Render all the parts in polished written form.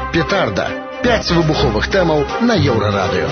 Петарда. 5 выбуховых тэмаў на Еўрарадыё.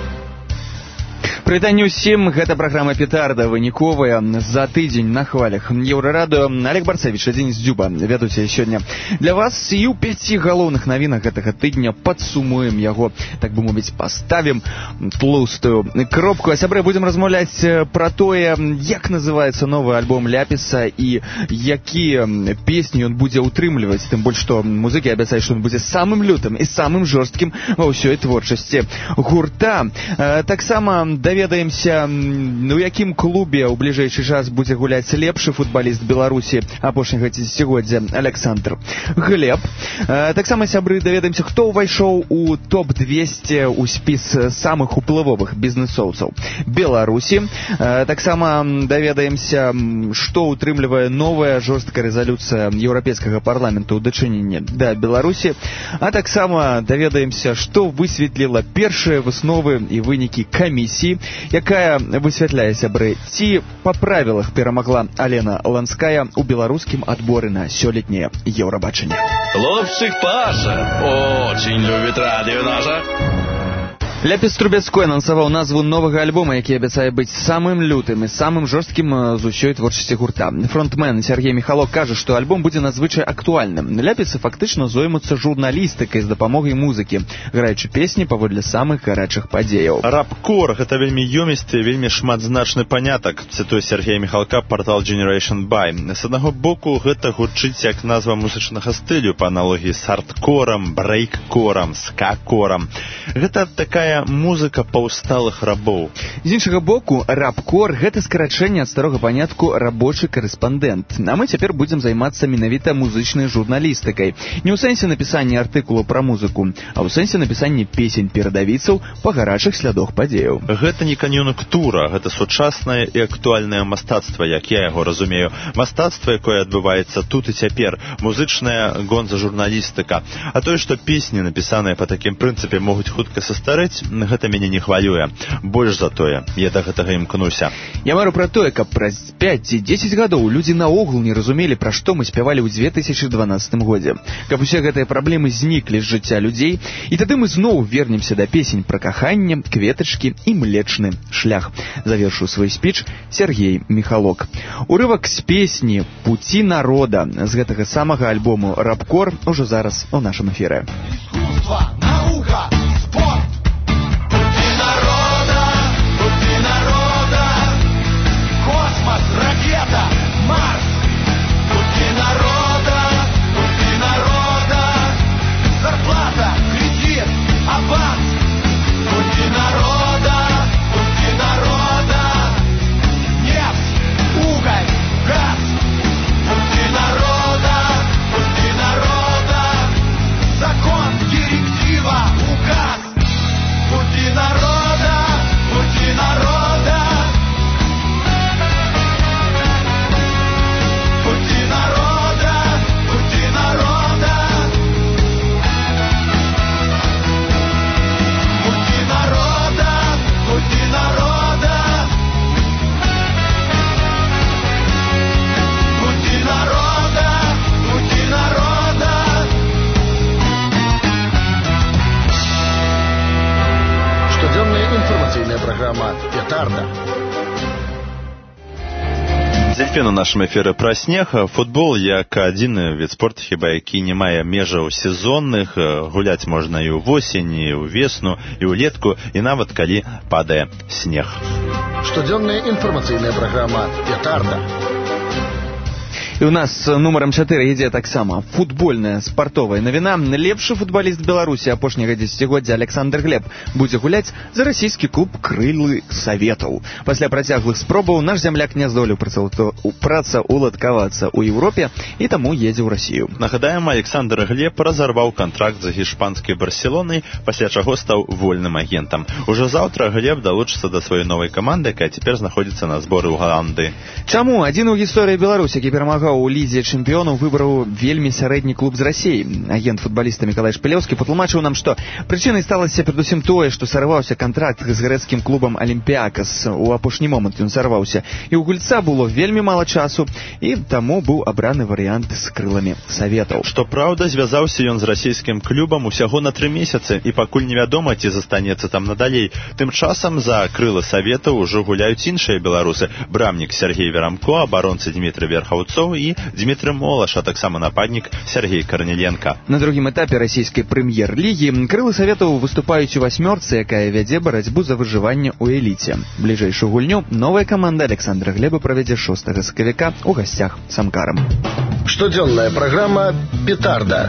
Прывітанне ўсім, гэта праграма «Петарда» выніковая за тыдзень на хвалях Еўрарадыё. Олег Барцевіч, Денис Дзюба вядуць сёння для вас, і ў 5 галоўных навінах гэтага тыдня падсумуем яго, так бы мовіць, паставім тлустую кропку. А сябры, будзем размаўляць пра тое, як называецца новы альбом Ляпіса і якія песні ён будзе ўтрымліваць, тым больш што музыкі абяцаюць, што ён будзе самым лютым і самым жорсткім ва ўсёй творчасці гурта. Таксама даведаемся, у якім клубе ў бліжэйшы час будзе гуляць лепшы футбаліст Беларусі апошняга дзесяцігоддзя Александр Глеб. Таксама, сябры, даведаемся, хто ўвайшоў у топ-200 у спіс самых уплывовых бізнесоўцаў Беларусі. Таксама даведаемся, што ўтрымлівае новая жорсткая рэзалюцыя Еўрапейскага парламенту ў дачыненні да Беларусі. А таксама даведаемся, што высветліла першыя высновы і вынікі камісіі, якая высвятляе, сябры, ці па правілах перамагла Алена Ланская ў беларускім адборы на сёлетняе Еўрабачанне. Хлопчик Паша очень любит радио наше. Ляпіс Трубецкой анансаваў назву новага альбома, які абяцае быць самым лютым і самым жорсткім з усёй творчасці гурта. Фронтмен Сергей Михалок кажа, што альбом будзе надзвычай актуальным. Ляпісы фактычна зоймуцца журналістыкай з дапамогай музыкі, граючы песні паводле самых гарачых падзеяў. Рапкор — гэта вельмі ёмісты, вельмі шматзначны панятак, цытуе Сергея Михалка партал Generation By. З аднаго боку, гэта гучыць як назва музычнага стылю па аналогіі з хардкорам, брейккорам, скакорам. Гэта такая музыка паўсталых рабоў. З іншага боку, рапкор — гэта скарачэнне ад старога панятку рабочы карэспандэнт. А мы цяпер будзем займацца менавіта музычнай журналістыкай. Не ў сэнсе напісання артыкулаў пра музыку, а ў сэнсе напісання песень перадавіцаў па гарачых слядах падзеяў. Гэта не кан'юнктура, гэта сучаснае і актуальнае мастацтва, як я яго разумею. Мастацтва, якое адбываецца тут і цяпер, музычная гонза-журналістыка. А тое, што песні, напісаныя па такім прынцыпе, могуць хутка састарэць, гэта мяне не хвалюе. Больш за тое, я да гэтага імкнуся. Я мару пра тое, каб праз 5 ці 10 гадоў людзі наогул не разумелі, пра што мы спявалі ў 2012 годзе. Каб усе гэтыя праблемы зніклі з жыцця людзей, і тады мы зноў вернемся да песень пра каханне, кветачкі і млечны шлях. Завершыў свой спіч Сергей Михалок. Урывак з песні «Пуці народа» з гэтага самага альбому «Рапкор» ужо зараз у нашым эфіры. Искусство, наука, спорт. Ракета, Марс, пути народа, зарплата, кредит, аванс, пути народа, нефть, уголь, газ, пути народа, закон, директива, указ, пути народа. Информационная программа «Петарда». Дзельфін у нашым эфіры пра снег. Футбол як адзіны від спорту, хіба які не мае межаў сезонных. Гуляць можна і ўвосень, і ўвесну, і ўлетку, і нават калі падае снег. Штодзённая информационная программа «Петарда». І ў нас нумарам 4 ідзе таксама футбольная спартовая навіна. Лепшы футбаліст Беларусі апошняга дзесяцігоддзя Александр Глеб будзе гуляць за расійскі клуб «Крылы Саветаў». Пасля працяглых спробаў наш зямляк не здолеў працаўладкавацца ў Еўропе і таму едзе ў Расію. Нагадаем, Александр Глеб разарваў кантракт за гішпанскай Барселонай, пасля чаго стаў вольным агентам. Ужо заўтра Глеб далучыцца да сваёй новай каманды, якая цяпер знаходзіцца на зборы ў Галандыі. Чаму адзін у гісторыі Беларусі, які перамагаў ў лідзе чэмпіёнаў выбраў вельмі сярэдні клуб з Расіі. Агент футбаліста Мікалай Шпілеўскі патлумачыў нам, што прычынай сталася перадусім тое, што сарваўся кантракт з грэцкім клубам Алімпіякас. У апошні момант ён сарваўся, і ў гульца было вельмі мала часу, і таму быў абраны варыянт з крыламі Саветаў. Што праўда, звязаўся ён з расійскім клубам усяго на 3 месяцы, і пакуль невядома, ці застанецца там надалей. Тым часам за крылы Саветаў ужо гуляюць іншыя беларусы: брамнік Сергей Верамко, абаронцы Дмітрый Верхаўцоў і Дмітрый Молаш, а таксама нападнік Сергей Карнеленко. На другім этапе расійскай прэм'ер-лігі крылы Саветаў выступаюць у васьмёрцы, якая вядзе барацьбу за выжыванне ў эліце. Бліжэйшую гульню новая каманда Александра Глеба правядзе 6 сакавіка ў гасцях з Амкарам. Штодзённая праграма «Петарда».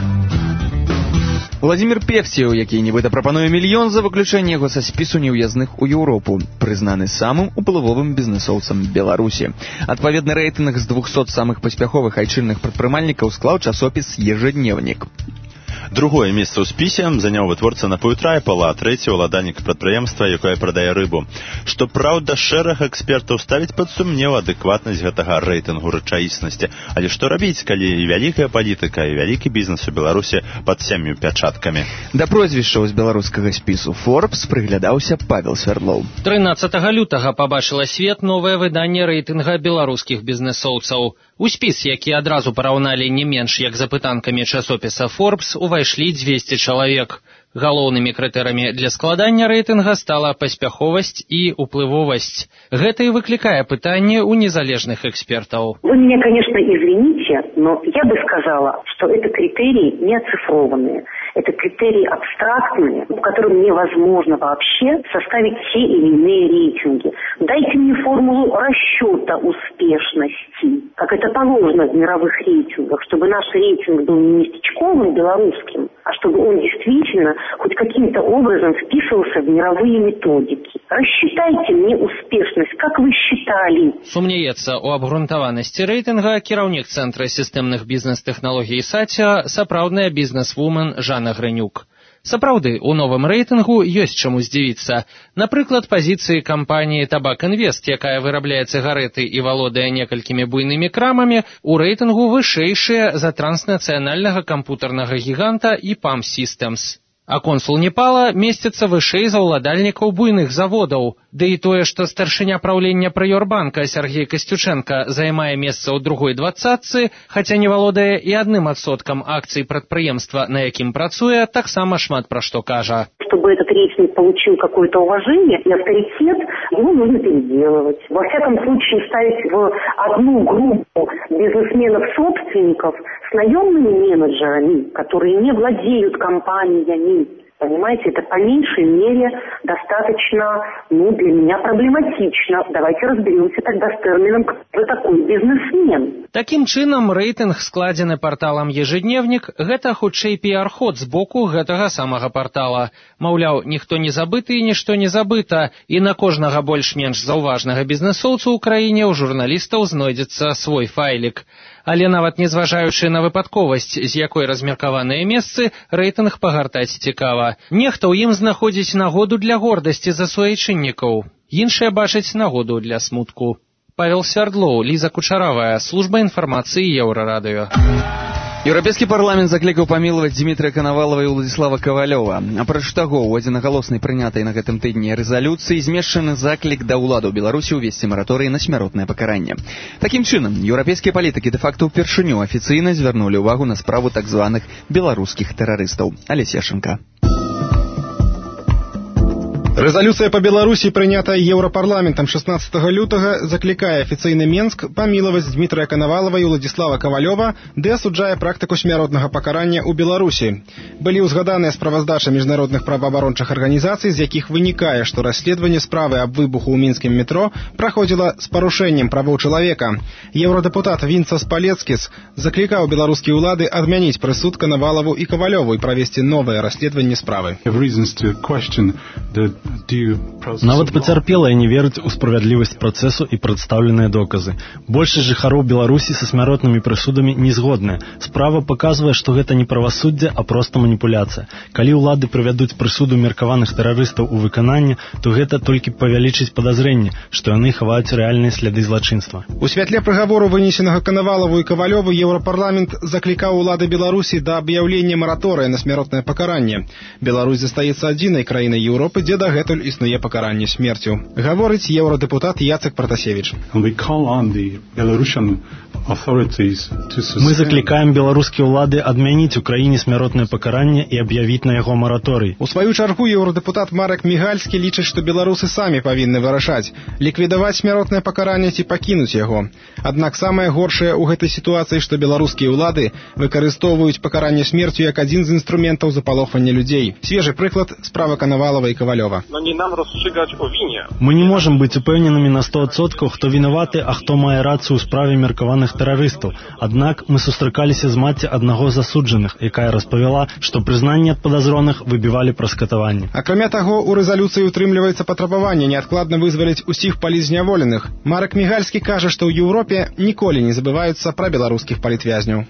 Владзімір Певціў, які нібыта прапануе мільён за выключэнне яго са спісу неўязных у Еўропу, прызнаны самым уплывовым бізнэсоўцам Беларусі. Адпаведны рэйтынг з 200 самых паспяховых айчынных прадпрымальнікаў склаў часопіс «Ежедневнік». Другое месца ў спісе заняў вытворца напою Трайпала, а трэці ўладальнік прадпрыемства, якое прадае рыбу. Што праўда, шэраг экспертаў ставіць пад сумнеў адэкватнасць гэтага рэйтынгу рэчаіснасці. Але што рабіць, калі і вялікая палітыка, і вялікі бізнес у Беларусі пад 7 пячаткамі? Да прозвішчаў з беларускага спісу Forbes прыглядаўся Павел Свердлоў. 13 лютага пабачыла свет новае выданне рэйтынга беларускіх бізнэсоўцаў. У спіс, які адразу параўналі не менш як запытанкамі часопіса Forbes, увайшлі 200 чалавек. Галоўнымі крытэрамі для складання рэйтынга стала паспяховасць і уплывовасць. Гэта і выклікае пытанне ў незалежных экспертаў. Вы меня, конечно, извините, но я бы сказала, что это критерии не оцифрованные. Это критерии абстрактные, по которым невозможно вообще составить те или иные рейтинги. Дайте мне формулу расчета успешности, как это положено в мировых рейтингах, чтобы наш рейтинг был не местечковым белорусским, а чтобы он действительно хоть каким-то образом вписывался в мировые методики. Рассчитайте мне успешность, как вы считали. Сумнеецца у абгрунтаванасці рэйтынга кіраўнік Цэнтра сістэмных бізнес-тэхналогій САЦЯ, сапраўдная бізнес-вумен Жанна Грынюк. Сапраўды, у новым рэйтынгу ёсць чаму здзівіцца. Напрыклад, пазіцыі кампаніі «Табак Інвест», якая вырабляе цыгарэты і валодае некалькімі буйнымі крамамі, у рэйтынгу вышэйшыя за транснацыянальнага кампутарнага гіганта EPAM Systems. А консул Непала месціцца вышэй за ўладальнікаў буйных заводаў. Ды і тое, што старшыня праўлення Прыёрбанка Сергей Касцючэнка займае месца ў другой двадцатцы, хаця не валодае і 1% акцый прадпрыемства, на якім працуе, таксама шмат пра што кажа. Чтобы этот рейтинг получил какое-то уважение и авторитет, его нужно переделывать. Во всяком случае, ставить в одну группу бизнесменов-собственников с наемными менеджерами, которые не владеют компаниями. Понимаете, это по меньшей мере достаточно, для меня проблематично. Давайте разберемся тогда с термином, кто такой бизнесмен. Такім чынам, рэйтынг, складзены парталам «Ежедневник», гэта хутчэй піар-ход з боку гэтага самага партала. Маўляў, ніхто не забыты і нішто не забыта, і на кожнага больш-менш заўважнага бізнесоўцу ў краіне ў журналістаў знойдзецца свой файлік. Але нават незважаючы на выпадковасць, з якой размеркаваныя месцы, рэйтынг пагартаць цікава. Нехта ў ім знаходзіць нагоду для гордасці за суайчыннікаў, іншыя бачаць нагоду для смутку. Павел Свердлоў, Ліза Кучаравая, служба інфармацыі Еўрарадыё. Еўрапейскі парламент заклікаў памілаваць Дмітрыя Канавалава і Уладзіслава Кавалёва. Апроч таго, у адзінагалоснай прынятай на гэтым тыдні рэзалюцыі змешчаны заклік да ўладаў Беларусі ўвесці мараторый на смяротнае пакаранне. Такім чынам, еўрапейскія палітыкі дэ-факта ўпершыню афіцыйна звярнулі ўвагу на справу так званых беларускіх тэрарыстаў. Алесь Яшченка. Резолюция по Беларуси, принятая Европарламентом 16 лютого, закликая офиційний Менск помиловать Дмитрия Коновалова и Владислава Ковалева, де осуджая практику смяротного покарання у Беларусі. Были узгаданыя справаздачы міжнародных праваабарончых арганізацый, з якіх вынікае, што расследаванне справы аб выбуху ў мінскім метро праходзіла з парушэннем правоў чалавека. Еўрадэпутат Вінцас Палецкіс заклікаў беларускія ўлады адмяніць прысуд Коновалову і Ковалёву і правесці новае расследаванне справы. Нават пацярпелыя не вераць у справядлівасць працэсу і прадстаўленыя доказы. Большасць жыхароў Беларусі са смяротнымі прысудамі не згодныя. Справа паказвае, што гэта не правасуддзе, а проста маніпуляцыя. Калі ўлады прывядуць прысуду меркаваных тэрарыстаў у выкананне, то гэта толькі павялічыць падазрэнне, што яны хаваюць рэальныя сляды злачынства. У святле прыгавору, вынесенага Канавалаву і Кавалёву, Еўрапарламент заклікаў улады Беларусі да аб'яўлення мараторыя на смяротнае пакаранне. Беларусь застаецца адзінай краінай Еўропы, дзе дагэтуль існуе пакаранне смерцю. Гаворыць еўрадэпутат Яцек Пратасевіч. Мы заклікаем беларускія ўлады адмяніць у краіне смяротнае пакаранне і аб'явіць на яго мараторый. У сваю чаргу еўрадэпутат Марек Мігальскі лічыць, што беларусы самі павінны вырашаць, ліквідаваць смяротнае пакаранне ці пакінуць яго. Аднак самае горшае ў гэтай сітуацыі, што беларускія ўлады выкарыстоўваюць пакаранне смерцю як адзін з інструментаў запалохвання людзей. Свежы прыклад справа Канавалава і Кавалёва. Мы не можам быць упэўненымі на 100%, хто вінаваты, а хто мае рацыю ў справе меркаваных тэрарыстаў. Аднак мы сустракаліся з маці аднаго з асуджаных, якая распавяла, што прызнанні ад падазроных выбівалі праз катаванне. Акрамя таго, у рэзалюцыі ўтрымліваецца патрабаванне неадкладна вызваліць усіх палітзняволеных. Марек Мігальскі кажа, што ў Еўропе ніколі не забываюцца пра беларускіх палітвязняў.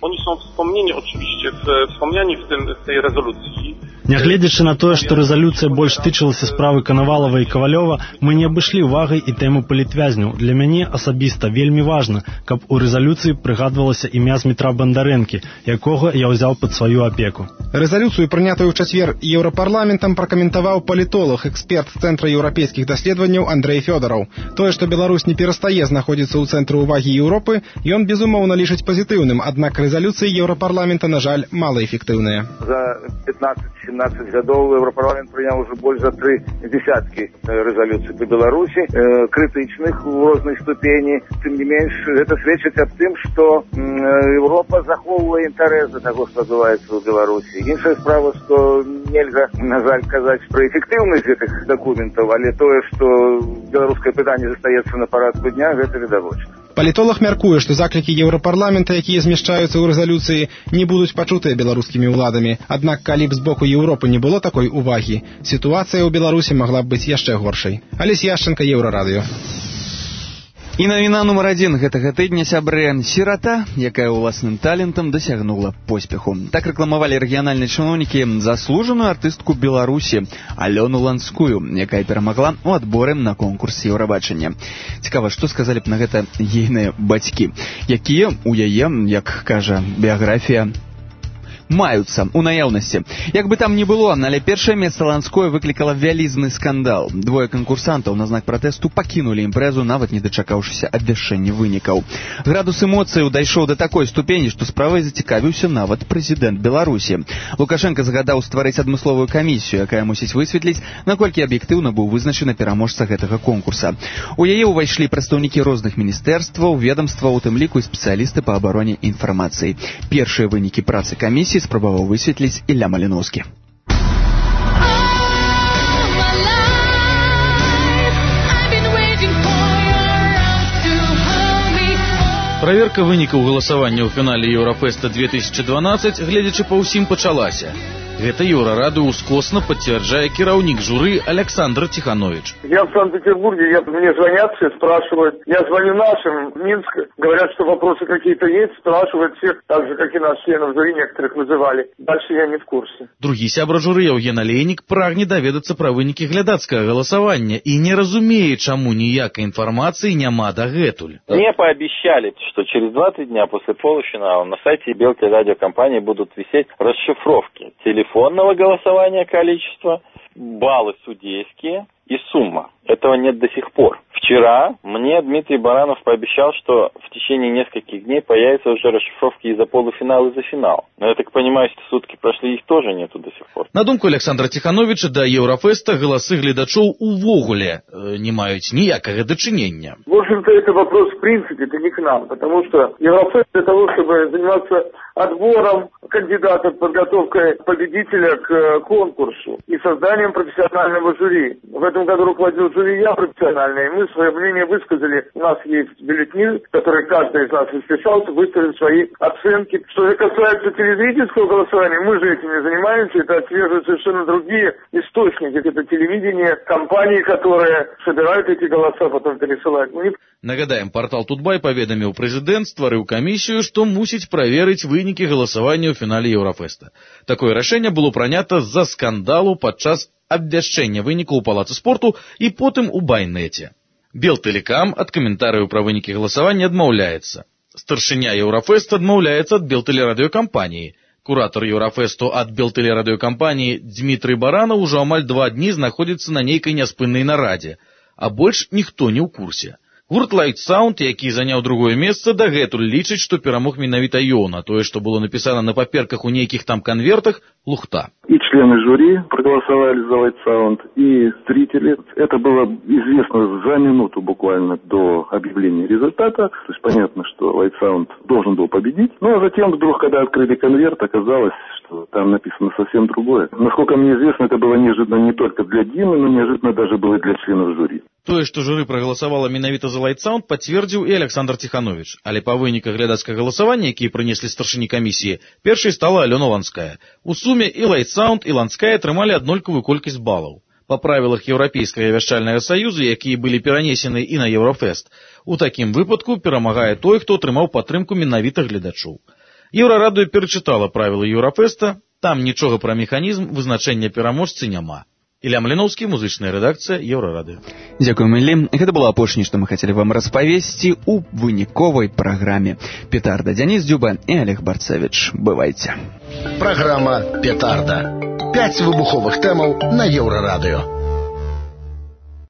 Нягледзячы на тое, што рэзалюцыя больш тычылася справы Канавалава і Кавалёва, мы не абышлі ўвагай і тэму палітвязняў. Для мяне асабіста вельмі важна, каб у рэзалюцыі прыгадвалася імя Змітра Бандарэнкі, якога я ўзяў пад сваю апеку. Рэзалюцыю, прынятую ў чацвер Еўрапарламентам, пракаментаваў палітолог, эксперт Цэнтра еўрапейскіх даследаванняў Андрэй Фёдараў. Тое, што Беларусь не перастае знаходзіцца ў цэнтры ўвагі Еўропы, ён безумоўна лічыць пазітыўным, аднак рэзалюцыі Еўрапарламента, на жаль, малаэфектыўныя. За 15-17 гадоў Еўрапарламент прыняў уже больш за 3 десяткі рэзалюцый па Беларусі, крытычных у рознай ступені. Тым не менш, гэта сведчыць аб тым, што Еўропа захоўвае інтарэс да таго, што адбываецца ў Беларусі. Іншая справа, што нельга, на жаль, казаць пра эфектыўнасць гэтых дакументаў, але тое, што беларускае пытанне застаецца на парадку дня, гэта відавочна. Палітолог мяркуе, што заклікі Еўрапарламента, якія змяшчаюцца ў рэзалюцыі, не будуць пачутыя беларускімі ўладамі. Аднак, калі б з боку Еўропы не было такой увагі, сітуацыя ў Беларусі магла б быць яшчэ горшай. Алесь Яшченка, Еўрарадыё. І навіна нумар 1 гэтага тыдня, сябры, сірата, якая ўласным талентам дасягнула поспеху. Так рэкламавалі рэгіянальныя чыноўнікі заслужаную артыстку Беларусі Алёну Ланскую, якая перамагла ў адборы на конкурс Еўрабачання. Цікава, што сказалі б на гэта ейныя бацькі, якія ў яе, як кажа біяграфія, маюцца у наяўнасці. Як бы там ні было, але першае месца Ланской выклікала вялізны скандал. Двое канкурсантаў на знак пратэсту пакінулі імпрэзу, нават не дачакаўшыся абвяшчэння вынікаў. Градус эмоцыяў дайшоў да такой ступені, што справай зацікавіўся нават прэзідэнт Беларусі. Лукашенка загадаў стварыць адмысловую камісію, якая мусіць высветліць, наколькі аб'ектыўна быў вызначаны пераможца гэтага конкурса. У яе ўвайшлі прадстаўнікі розных міністэрстваў, ведамстваў, у тым ліку і спецыялісты па абароне інфармацыі. Першыя вынікі працы камісіі спрабаваў высветліць Ілля Маліноўскі. Праверка вынікаў галасавання ў фінале Еўрафеста 2012, гледзячы па ўсім, пачалася. Гэта Еўрарады ускосна подтверждает кіраўнік журы Александр Тиханович. Я в Санкт-Петербурге, мне звонят все, спрашивают. Я звоню нашим в Минск, говорят, что вопросы какие-то есть, спрашивают всех, так же, как и нас, членов журы, некоторых вызывали. Дальше я не в курсе. Другі сябра журы Евген Олейник прагне даведацца пра вынікі глядацкага галасавання і не разумее, чаму ніякай інфармацыі няма дагэтуль. Мне пообещали, что через 2-3 дня после полуфинала на сайте Белки радиокомпании будут висеть расшифровки телефонного голосования, количество, баллы судейские и сумма. Этого нет до сих пор. Вчера мне Дмитрий Баранов пообещал, что в течение нескольких дней появятся уже расшифровки и за полуфинал, и за финал. Но я так понимаю, что сутки прошли, их тоже нету до сих пор. На думку Александра Тихановича, да Еўрафеста галасы гледачоў увогуле не маюць ніякага дачынення. В общем-то, это вопрос в принципе, это не к нам, потому что Еўрафест для того, чтобы заниматься отбором, кандидатов, подготовкой победителя к конкурсу и созданием профессионального жюри. В этом году руководил жюри я профессиональное, и мы свое мнение высказали. У нас есть бюллетени, которые каждый из нас расписался, выставил свои оценки. Что же касается телезрительского голосования, мы же этим не занимаемся, это отслеживают совершенно другие источники. Это телевидение, компании, которые собирают эти голоса, потом пересылают. Нагадаем, партал Тутбай паведаміў прэзідэнт стварыў камісію, што мусіць праверыць вынікі галасавання ў фінале Еўрафеста. Такое рашэнне было прынята з-за скандалу падчас абвяшчэння вынікаў у палацы спорту і потым у байнеце. Белтэлекам ад каментарыяў пра вынікі галасавання адмаўляецца. Старшыня Еўрафеста адмаўляецца ад Белтэлерадыёкампаніі. Куратор Еўрафесту ад Белтэлерадыёкампаніі Дмітрый Баранаў ужо амаль 2 дні знаходзіцца на нейкай няспыннай нарадзе, а больш ніхто не ў курсе. Гурт Light Sound, які заняў другое месца, дагэтуль лічыць, што перамог менавіта ён, а тое, што было напісана на паперках у нейкіх там конвертах, лухта. И члены жюри проголосовали за Light Sound, и зрители. Это было известно за минуту буквально до объявления результата. То есть понятно, что Light Sound должен был победить. Ну а затем вдруг, когда открыли конверт, оказалось, что там написано совсем другое. Насколько мне известно, это было неожиданно не только для Димы, но неожиданно даже было и для членов жюри. Тое, што журы прагаласавала менавіта за Light Sound, пацвердзіў і Александр Тиханович. Але па выніках глядацкага галасавання, якія прынеслі старшыні камісіі, першай стала Алёна Ланская. У суме і Light Sound, і Ланская атрымалі аднолькавую колькасць балаў. Па правілах Еўрапейскага вяшчальнага саюза, якія былі перанесены і на Еўрафест, у такім выпадку перамагае той, хто атрымаў падтрымку менавіта гледачоў. Еўрарадыё перачытала правілы Еўрафеста, там нічога пра механізм вызначэння пераможцы няма. Ілля Маліноўскі, музычная рэдакцыя Еўрарадыё. Дзякуем, Іллі. Гэта было апошняе, што мы хацелі вам распавесці ў выніковай праграме. Петарда, Дзяніс Дзюба і Олег Барцевіч. Бывайце. Праграма «Петарда». 5 выбуховых тэмаў на Еўрарадыё.